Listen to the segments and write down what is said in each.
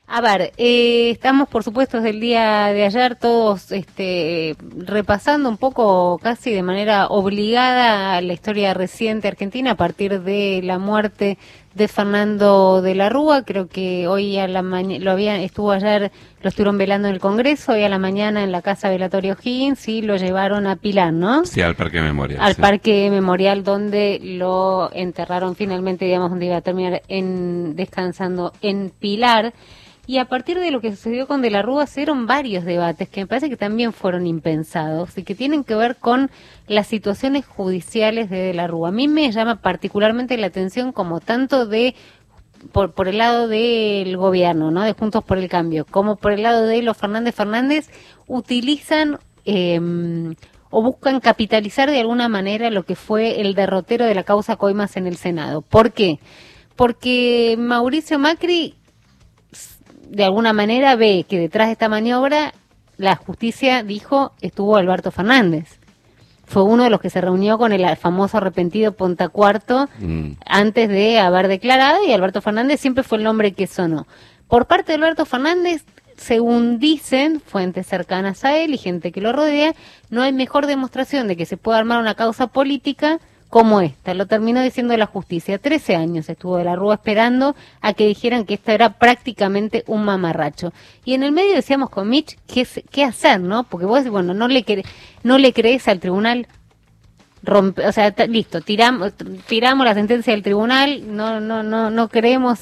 A ver, estamos por supuesto desde el día de ayer todos repasando un poco casi de manera obligada la historia reciente argentina a partir de la muerte de Fernando de la Rúa. Creo que hoy a la estuvo ayer, lo estuvieron velando en el Congreso, hoy a la mañana en la Casa Velatorio O'Higgins y lo llevaron a Pilar, ¿no? Sí, al Parque Memorial. Al sí. Parque Memorial, donde lo enterraron finalmente, digamos, donde iba a terminar descansando en Pilar. Y a partir de lo que sucedió con De la Rúa, se dieron varios debates que me parece que también fueron impensados y que tienen que ver con las situaciones judiciales de la Rúa. A mí me llama particularmente la atención como tanto por el lado del gobierno, ¿no? De Juntos por el Cambio, como por el lado de los Fernández utilizan o buscan capitalizar de alguna manera lo que fue el derrotero de la causa Coimas en el Senado. ¿Por qué? Porque Mauricio Macri de alguna manera ve que detrás de esta maniobra la justicia dijo estuvo Alberto Fernández. Fue uno de los que se reunió con el famoso arrepentido Ponta Cuarto antes de haber declarado, y Alberto Fernández siempre fue el nombre que sonó. Por parte de Alberto Fernández, según dicen fuentes cercanas a él y gente que lo rodea, no hay mejor demostración de que se pueda armar una causa política como esta. Lo terminó diciendo la justicia. 13 años estuvo De la Rúa esperando a que dijeran que esto era prácticamente un mamarracho. Y en el medio decíamos con Mitch, ¿qué hacer, no? Porque vos decís, bueno, no le crees al tribunal, listo, tiramos la sentencia del tribunal, no creemos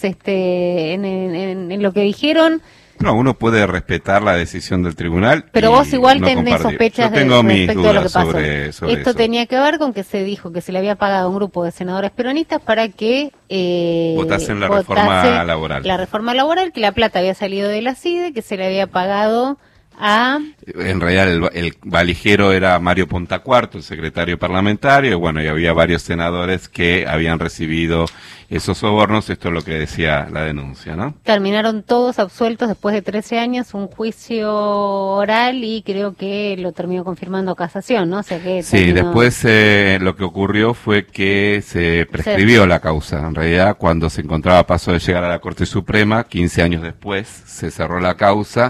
en lo que dijeron. No, uno puede respetar la decisión del tribunal. Pero vos igual no tenés sospechas respecto de lo que pasó. Sobre Esto eso. tenía que ver con que se dijo que se le había pagado a un grupo de senadores peronistas para que votasen la reforma laboral. La reforma laboral, que la plata había salido de la CIDE, que se le había pagado a... En realidad el valijero era Mario Pontacuarto, el secretario parlamentario, y bueno, y había varios senadores que habían recibido esos sobornos. Esto es lo que decía la denuncia, ¿no? Terminaron todos absueltos después de 13 años, un juicio oral, y creo que lo terminó confirmando casación, ¿no? O sea que sí, después lo que ocurrió fue que se prescribió la causa. En realidad, cuando se encontraba a paso de llegar a la Corte Suprema, 15 años después, se cerró la causa.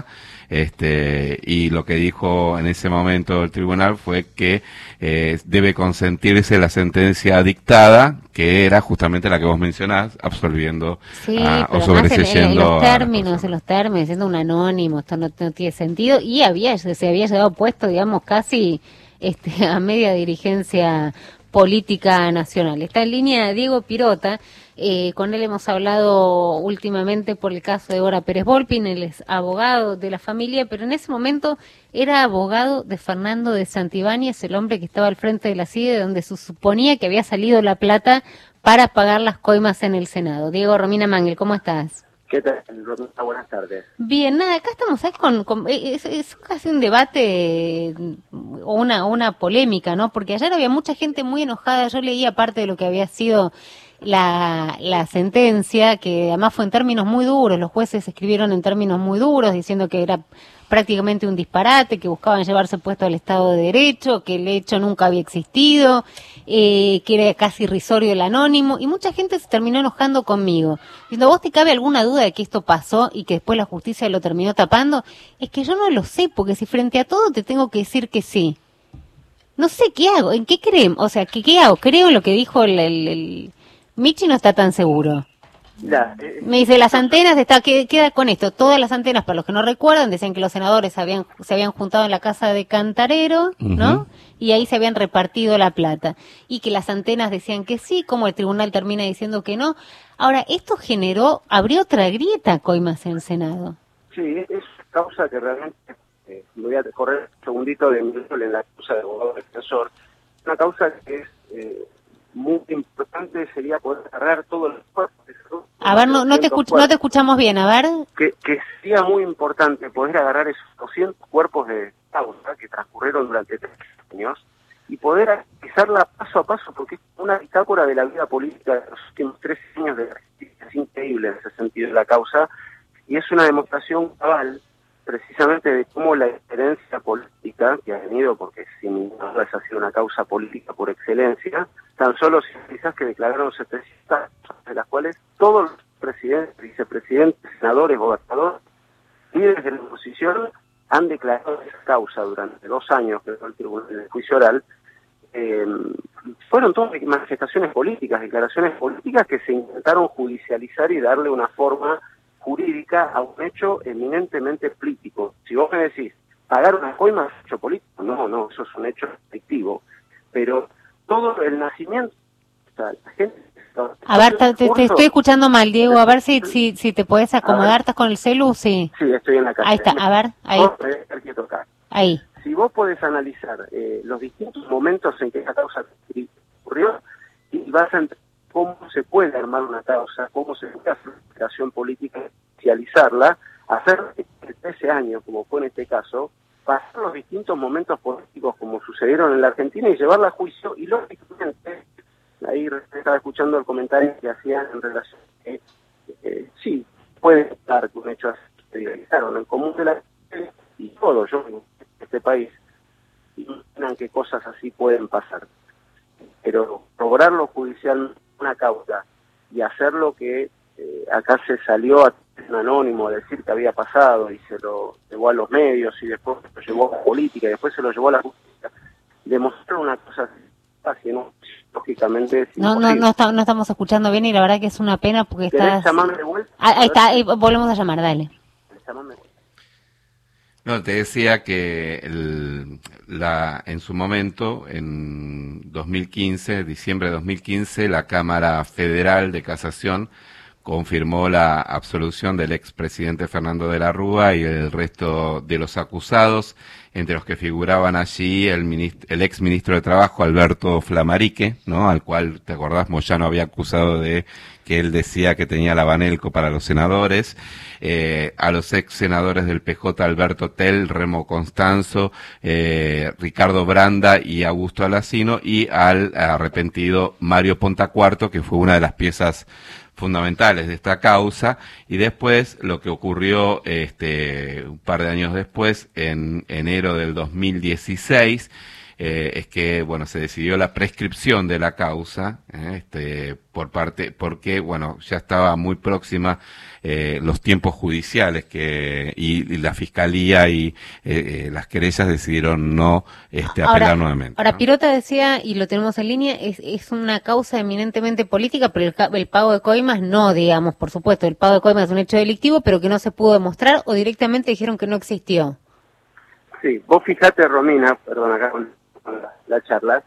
Y lo que dijo en ese momento el tribunal fue que debe consentirse la sentencia dictada, que era justamente la que vos mencionás, absolviendo o sobreseyendo en los términos, siendo un anónimo, esto no tiene sentido, y se había llegado puesto, digamos, casi a media dirigencia política nacional. Está en línea Diego Pirota. Con él hemos hablado últimamente por el caso de Dora Pérez Volpin. Él es abogado de la familia, pero en ese momento era abogado de Fernando de Santibáñez, el hombre que estaba al frente de la CIDE, donde se suponía que había salido la plata para pagar las coimas en el Senado. Diego, Romina Mangel, ¿cómo estás? ¿Qué tal, Romina? Buenas tardes. Bien, nada, acá estamos, ¿sabes? Es casi un debate o una polémica, ¿no? Porque ayer había mucha gente muy enojada. Yo leía parte de lo que había sido la sentencia, que además fue en términos muy duros. Los jueces escribieron en términos muy duros, diciendo que era prácticamente un disparate, que buscaban llevarse puesto al Estado de Derecho, que el hecho nunca había existido, que era casi irrisorio el anónimo, y mucha gente se terminó enojando conmigo. Diciendo, ¿vos te cabe alguna duda de que esto pasó y que después la justicia lo terminó tapando? Es que yo no lo sé, porque si frente a todo te tengo que decir que sí. No sé qué hago, ¿en qué creen? O sea, ¿qué hago? Creo en lo que dijo el Michi, no está tan seguro. Me dice, las antenas, queda con esto, todas las antenas, para los que no recuerdan, decían que los senadores se habían juntado en la casa de Cantarero, ¿no? Y ahí se habían repartido la plata. Y que las antenas decían que sí, como el tribunal termina diciendo que no. Ahora, esto abrió otra grieta, Coimas, en el Senado. Sí, es causa que realmente, voy a correr un segundito de mi en la causa de abogado defensor, una causa que es muy importante, sería poder agarrar todos los cuerpos de salud. A ver, no te escuchamos bien, a ver. Que sería muy importante poder agarrar esos 200 cuerpos de causa que transcurrieron durante 3 años y poder analizarla paso a paso, porque es una bitácora de la vida política de los últimos 13 años de la justicia. Es increíble en ese sentido la causa, y es una demostración cabal precisamente de cómo la diferencia política que ha venido, porque sin duda esa ha sido una causa política por excelencia, tan solo quizás que declararon 700, de las cuales todos los presidentes, vicepresidentes, senadores, gobernadores líderes de la oposición han declarado esa causa durante 2 años que fue el tribunal del juicio oral. Fueron todas manifestaciones políticas, declaraciones políticas que se intentaron judicializar y darle una forma jurídica a un hecho eminentemente político. Si vos me decís, pagar una coima es hecho político, no, eso es un hecho efectivo. Pero todo el nacimiento, o sea, la gente... A ver, te estoy escuchando mal, Diego, a ver si te puedes acomodar, ¿estás con el celu? Sí. Sí, estoy en la calle. Ahí está, a ver, ahí. Ahí. Si vos podés analizar los distintos momentos en que esa causa ocurrió, y vas a entender cómo se puede armar una causa, cómo se puede hacer una operación política, inicializarla, hacer 13 años, como fue en este caso, pasar los distintos momentos políticos como sucedieron en la Argentina y llevarla a juicio, y lógicamente, ahí estaba escuchando el comentario que hacían en relación a que sí, puede estar que un hecho así se realizaron en común de la gente y todo, yo en este país, imaginan qué cosas así pueden pasar. Pero lograrlo judicialmente una causa y hacer lo que acá se salió a un anónimo a decir que había pasado y se lo llevó a los medios y después lo llevó a la política y después se lo llevó a la justicia, demostrar una cosa así, ¿no? Lógicamente es no estamos escuchando bien y la verdad que es una pena porque estás... llamarme de vuelta? Ahí está, volvemos a llamar, dale. Llámame de vuelta. No, te decía que en su momento, en 2015, diciembre de 2015, la Cámara Federal de Casación confirmó la absolución del expresidente Fernando de la Rúa y el resto de los acusados, entre los que figuraban allí el exministro de Trabajo, Alberto Flammarique, ¿no? Al cual, ¿te acordás? Moyano había acusado de que él decía que tenía la Banelco para los senadores, a los ex senadores del PJ, Alberto Tell, Remo Constanzo, Ricardo Branda y Augusto Alacino, y al arrepentido Mario Pontacuarto, que fue una de las piezas fundamentales de esta causa. Y después lo que ocurrió un par de años después, en enero del 2016, es que bueno, se decidió la prescripción de la causa porque bueno, ya estaba muy próxima los tiempos judiciales y la fiscalía y las querellas decidieron no apelar nuevamente. Ahora, ¿no? Pirota decía, y lo tenemos en línea, es una causa eminentemente política, pero el pago de coimas no, digamos, por supuesto, el pago de coimas es un hecho delictivo, pero que no se pudo demostrar o directamente dijeron que no existió. Sí, vos fijate, Romina, perdón, acá con la charla,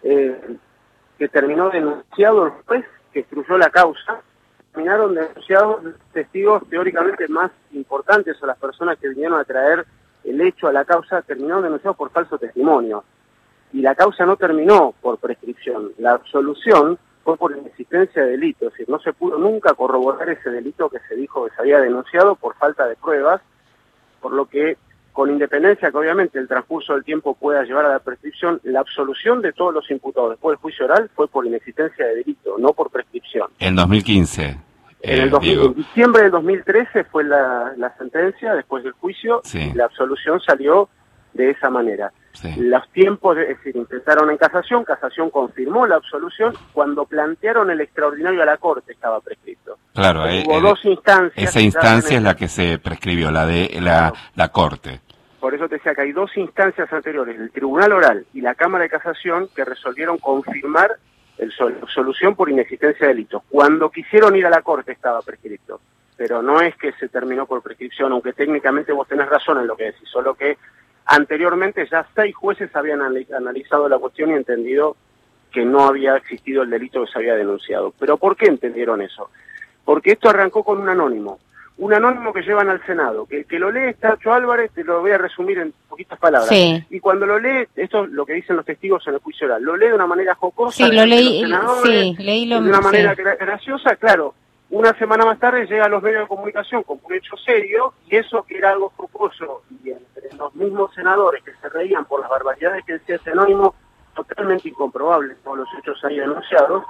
que terminó denunciado el juez que instruyó la causa, terminaron denunciados testigos teóricamente más importantes o las personas que vinieron a traer el hecho a la causa, terminaron denunciados por falso testimonio. Y la causa no terminó por prescripción, la absolución fue por inexistencia de delito, es decir, no se pudo nunca corroborar ese delito que se dijo que se había denunciado por falta de pruebas, por lo que, con independencia que obviamente el transcurso del tiempo pueda llevar a la prescripción, la absolución de todos los imputados después del juicio oral fue por inexistencia de delito, no por prescripción. En 2015. En diciembre del 2013 fue la sentencia, después del juicio, sí. La absolución salió de esa manera. Sí. Los tiempos, es decir, intentaron en casación confirmó la absolución, cuando plantearon el extraordinario a la Corte estaba prescrito. Claro, hubo 2 instancias. Esa instancia es la que se prescribió, la de la Corte. Por eso te decía que hay 2 instancias anteriores, el Tribunal Oral y la Cámara de Casación, que resolvieron confirmar la absolución por inexistencia de delitos. Cuando quisieron ir a la Corte estaba prescrito, pero no es que se terminó por prescripción, aunque técnicamente vos tenés razón en lo que decís, solo que anteriormente ya 6 jueces habían analizado la cuestión y entendido que no había existido el delito que se había denunciado. ¿Pero por qué entendieron eso? Porque esto arrancó con un anónimo que llevan al Senado, que lo lee Tacho Álvarez, te lo voy a resumir en poquitas palabras. Sí. Y cuando lo lee, esto es lo que dicen los testigos en el juicio oral, lo lee de una manera jocosa, sí, lo leí, de una manera graciosa, claro. Una semana más tarde llega a los medios de comunicación con un hecho serio, y eso que era algo jocoso, y entre los mismos senadores que se reían por las barbaridades que decía ese anónimo, totalmente incomprobables, todos los hechos ahí denunciados,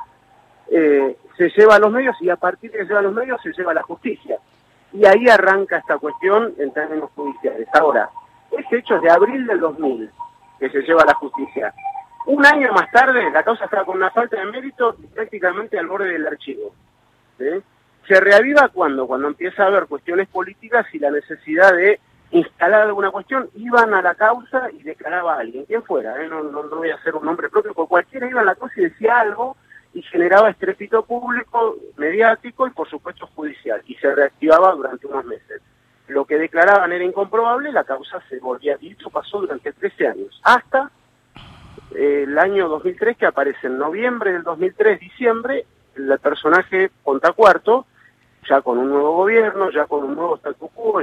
se lleva a los medios, y a partir de que se lleva a los medios se lleva a la justicia. Y ahí arranca esta cuestión en términos judiciales. Ahora, ese hecho es de abril del 2000, que se lleva a la justicia. Un año más tarde, la causa estaba con una falta de mérito y prácticamente al borde del archivo. ¿Sí? Se reaviva cuando empieza a haber cuestiones políticas y la necesidad de instalar alguna cuestión. Iban a la causa y declaraba a alguien, quien fuera, no voy a hacer un nombre propio, porque cualquiera iba a la causa y decía algo y generaba estrépito público, mediático y por supuesto judicial, y se reactivaba durante unos meses. Lo que declaraban era incomprobable, la causa se volvía, y esto pasó durante 13 años, hasta el año 2003, que aparece en noviembre del 2003, diciembre, el personaje Pontacuarto, ya con un nuevo gobierno, ya con un nuevo statu quo,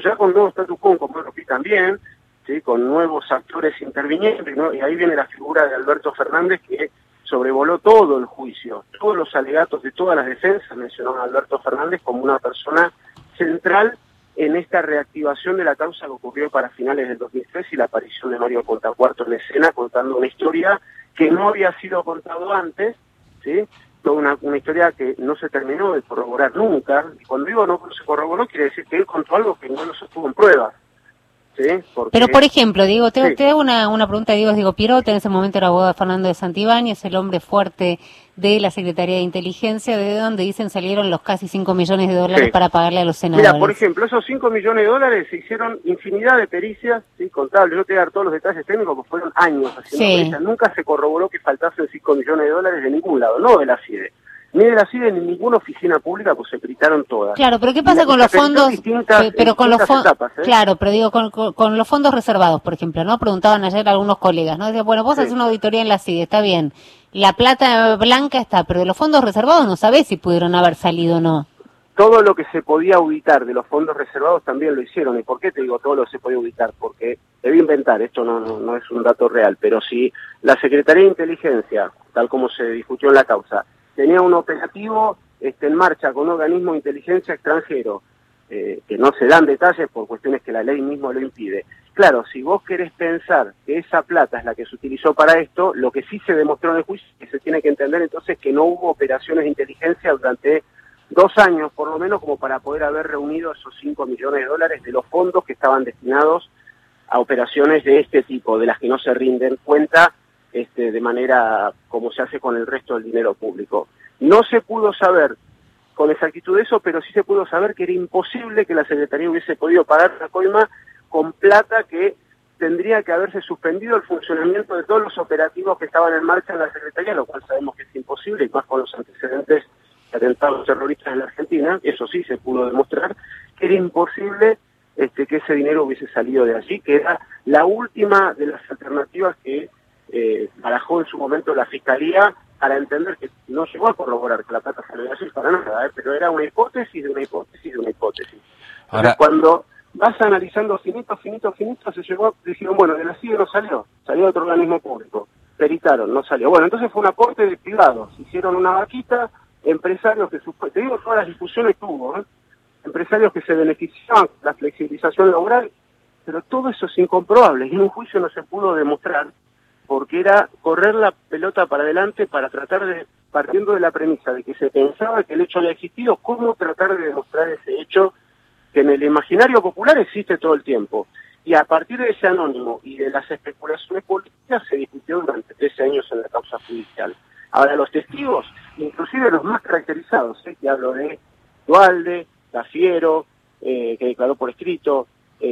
como lo que también, ¿sí? Con nuevos actores interviniendo, ¿no? Y ahí viene la figura de Alberto Fernández, que sobrevoló todo el juicio, todos los alegatos de todas las defensas mencionaron a Alberto Fernández como una persona central en esta reactivación de la causa que ocurrió para finales del 2003 y la aparición de Mario Pontacuarto en escena contando una historia que no había sido contado antes, ¿sí? Toda una historia que no se terminó de corroborar nunca, y cuando digo no se corroboró quiere decir que él contó algo que no se tuvo en pruebas. ¿Sí? Porque... Pero, por ejemplo, Diego, te hago una pregunta. Diego Pierotti en ese momento era abogado de Fernando de Santibáñez, el hombre fuerte de la Secretaría de Inteligencia, de donde dicen salieron los casi 5 millones de dólares para pagarle a los senadores. Mira, por ejemplo, esos 5 millones de dólares se hicieron infinidad de pericias, ¿sí? Contables, no te voy a dar todos los detalles técnicos, porque fueron años haciendo pericias. Nunca se corroboró que faltasen 5 millones de dólares de ningún lado, no de la CIDE. Ni de la CIDE ni ninguna oficina pública, pues se gritaron todas. Claro, pero ¿qué pasa con los fondos? Pero con los fondos, claro, pero digo, con los fondos reservados, por ejemplo, ¿no? Preguntaban ayer algunos colegas, ¿no? Decían, bueno, vos haces una auditoría en la CIDE, está bien. La plata blanca está, pero de los fondos reservados no sabés si pudieron haber salido o no. Todo lo que se podía auditar de los fondos reservados también lo hicieron. ¿Y por qué te digo todo lo que se podía auditar? Porque debo inventar, esto no es un dato real, pero si la Secretaría de Inteligencia, tal como se discutió en la causa, tenía un operativo en marcha con un organismo de inteligencia extranjero, que no se dan detalles por cuestiones que la ley mismo lo impide. Claro, si vos querés pensar que esa plata es la que se utilizó para esto, lo que sí se demostró en el juicio, que se tiene que entender entonces que no hubo operaciones de inteligencia durante 2 años, por lo menos, como para poder haber reunido esos 5 millones de dólares de los fondos que estaban destinados a operaciones de este tipo, de las que no se rinden cuenta de manera como se hace con el resto del dinero público. No se pudo saber con exactitud eso, pero sí se pudo saber que era imposible que la Secretaría hubiese podido pagar la coima con plata que tendría que haberse suspendido el funcionamiento de todos los operativos que estaban en marcha en la Secretaría, lo cual sabemos que es imposible, y más con los antecedentes de atentados terroristas en la Argentina. Eso sí se pudo demostrar, que era imposible que ese dinero hubiese salido de allí, que era la última de las alternativas que barajó en su momento la Fiscalía para entender que no llegó a corroborar que la plata salió de allí para nada, pero era una hipótesis de una hipótesis de una hipótesis. Ahora, cuando vas analizando finito, se llegó, dijeron, bueno, de la CIDE no salió de otro organismo público, peritaron, no salió. Bueno, entonces fue un aporte de privados, hicieron una vaquita, empresarios que, te digo, todas las discusiones que hubo, empresarios que se beneficiaban de la flexibilización laboral, pero todo eso es incomprobable, y en un juicio no se pudo demostrar, porque era correr la pelota para adelante para tratar de, partiendo de la premisa de que se pensaba que el hecho había existido, cómo tratar de demostrar ese hecho que en el imaginario popular existe todo el tiempo. Y a partir de ese anónimo y de las especulaciones políticas se discutió durante 13 años en la causa judicial. Ahora, los testigos, inclusive los más caracterizados, que hablo de Duhalde, Cafiero, que declaró por escrito,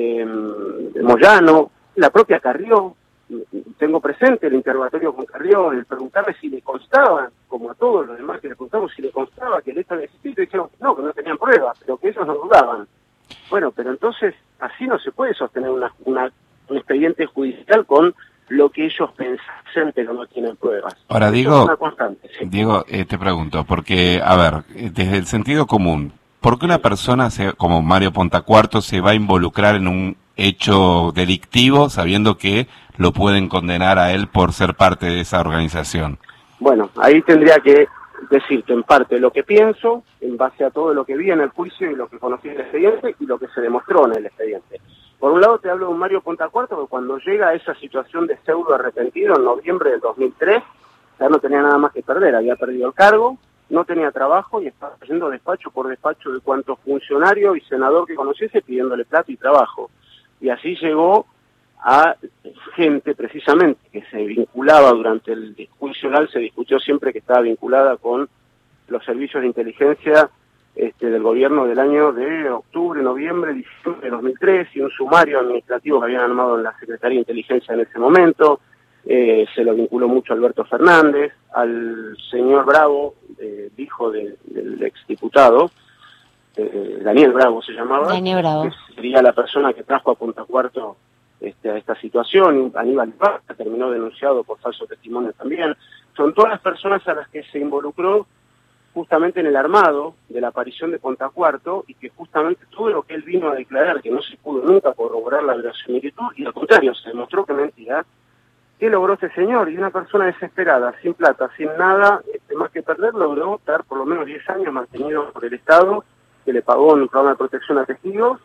Moyano, la propia Carrió, tengo presente el interrogatorio con Carrió, el preguntarle si le constaba, como a todos los demás que le preguntamos, si le constaba que el hecho había existido, y dijeron que no tenían pruebas, pero que ellos no dudaban. Bueno, pero entonces así no se puede sostener un expediente judicial con lo que ellos pensasen, pero no tienen pruebas. Ahora, Diego, Diego, te pregunto, porque, a ver, desde el sentido común, ¿por qué una persona como Mario Pontacuarto se va a involucrar en un hecho delictivo sabiendo que lo pueden condenar a él por ser parte de esa organización? Bueno, ahí tendría que decirte en parte lo que pienso, en base a todo lo que vi en el juicio y lo que conocí en el expediente y lo que se demostró en el expediente. Por un lado te hablo de un Mario Pontacuarto que cuando llega a esa situación de pseudo arrepentido en noviembre del 2003, ya no tenía nada más que perder, había perdido el cargo, no tenía trabajo y estaba yendo despacho por despacho de cuanto funcionario y senador que conociese pidiéndole plata y trabajo. Y así llegó a gente precisamente que se vinculaba durante el juicio oral, se discutió siempre que estaba vinculada con los servicios de inteligencia del gobierno del año de octubre, noviembre, diciembre de 2003, y un sumario administrativo que habían armado en la Secretaría de Inteligencia en ese momento. Se lo vinculó mucho a Alberto Fernández, al señor Bravo, hijo del exdiputado, Daniel Bravo se llamaba, Daniel Bravo, que sería la persona que trajo a Punta Cuarto a esta situación. Aníbal Paz terminó denunciado por falso testimonio también. Son todas las personas a las que se involucró justamente en el armado de la aparición de Punta Cuarto, y que justamente todo lo que él vino a declarar, que no se pudo nunca corroborar la verosimilitud, y al contrario, se demostró que mentira. ¿Qué logró este señor? Y una persona desesperada, sin plata, sin nada, más que perder, logró estar por lo menos 10 años mantenido por el Estado, que le pagó un programa de protección a testigos.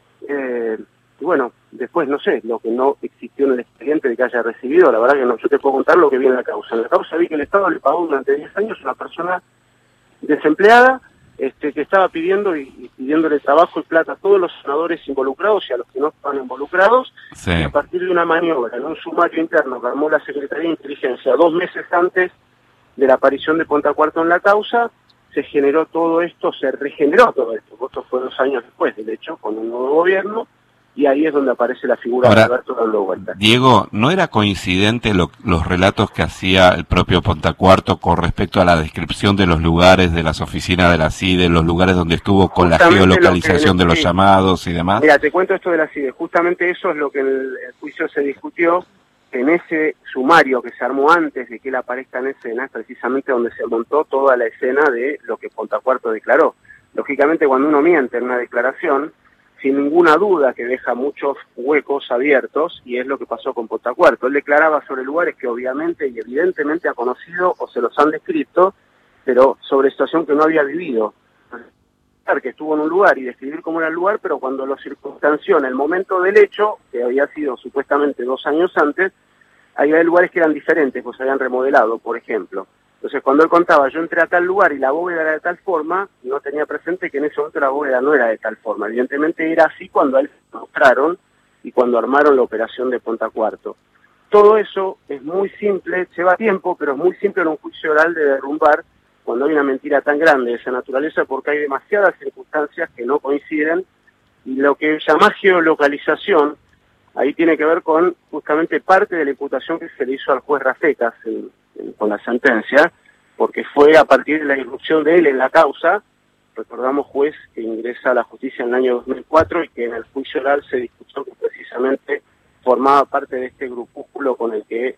Y bueno, después no sé, lo que no existió en el expediente de que haya recibido, la verdad que no, yo te puedo contar lo que vi en la causa. En la causa vi que el Estado le pagó durante 10 años a una persona desempleada, que estaba pidiendo y pidiéndole trabajo y plata a todos los senadores involucrados y a los que no estaban involucrados, sí. Y a partir de una maniobra en un sumario interno que armó la Secretaría de Inteligencia 2 meses antes de la aparición de Punta Cuarto en la causa, se generó todo esto, se regeneró todo esto. Esto fue 2 años después, de hecho, con un nuevo gobierno, y ahí es donde aparece la figura Ahora, de Alberto dando vueltas. Diego, ¿no era coincidente los relatos que hacía el propio Punta Cuarto con respecto a la descripción de los lugares, de las oficinas de la CIDE, los lugares donde estuvo con justamente la geolocalización de los llamados y demás? Mira, te cuento esto de la CIDE. Justamente eso es lo que en el juicio se discutió, en ese sumario que se armó antes de que él aparezca en escena, es precisamente donde se montó toda la escena de lo que Punta Cuarto declaró. Lógicamente, cuando uno miente en una declaración, sin ninguna duda que deja muchos huecos abiertos, y es lo que pasó con Punta Cuarto. Él declaraba sobre lugares que obviamente y evidentemente ha conocido o se los han descrito, pero sobre situación que no había vivido. Que estuvo en un lugar y describir cómo era el lugar, pero cuando lo circunstanció en el momento del hecho, que había sido supuestamente 2 años antes, había lugares que eran diferentes, pues se habían remodelado, por ejemplo. Entonces, cuando él contaba, yo entré a tal lugar y la bóveda era de tal forma, no tenía presente que en ese momento la bóveda no era de tal forma. Evidentemente era así cuando a él lo mostraron y cuando armaron la operación de Punta Cuarto. Todo eso es muy simple, lleva tiempo, pero es muy simple en un juicio oral de derrumbar cuando hay una mentira tan grande de esa naturaleza, porque hay demasiadas circunstancias que no coinciden, y lo que llama geolocalización, ahí tiene que ver con justamente parte de la imputación que se le hizo al juez Rafecas con la sentencia, porque fue a partir de la irrupción de él en la causa. Recordamos, juez que ingresa a la justicia en el año 2004 y que en el juicio oral se discutió que precisamente formaba parte de este grupúsculo con el que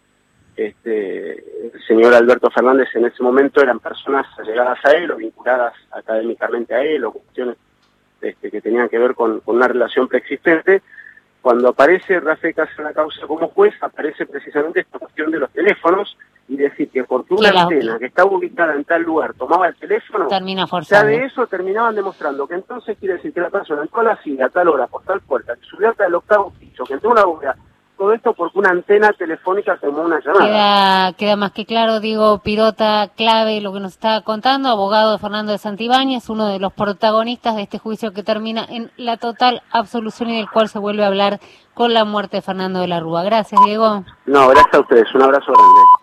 el señor Alberto Fernández en ese momento eran personas allegadas a él o vinculadas académicamente a él, o cuestiones que tenían que ver con una relación preexistente. Cuando aparece Rafecas en la causa como juez, aparece precisamente esta cuestión de los teléfonos, y decir que porque una antena que estaba ubicada en tal lugar tomaba el teléfono, ya de eso terminaban demostrando que entonces quiere decir que la persona entró a la silla a tal hora, por tal puerta, que subió hasta el 8º piso, que entró una bóveda. Todo esto porque una antena telefónica tomó una llamada. Queda más que claro, Diego Pirota, clave lo que nos está contando, abogado de Fernando de Santibáñez, uno de los protagonistas de este juicio que termina en la total absolución y del cual se vuelve a hablar con la muerte de Fernando de la Rúa. Gracias, Diego. No, gracias a ustedes. Un abrazo grande.